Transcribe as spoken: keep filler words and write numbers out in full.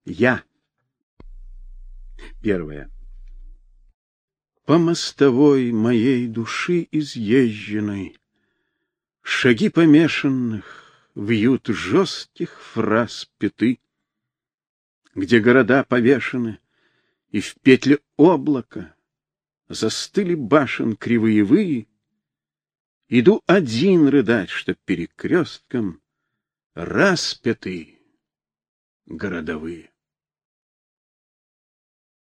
Я. Первое. По мостовой моей души изъезженной шаги помешанных вьют жестких фраз пяты, где города повешены, и в петле облака застыли башен кривые выи. Иду один рыдать, что перекрестком распяты городовые.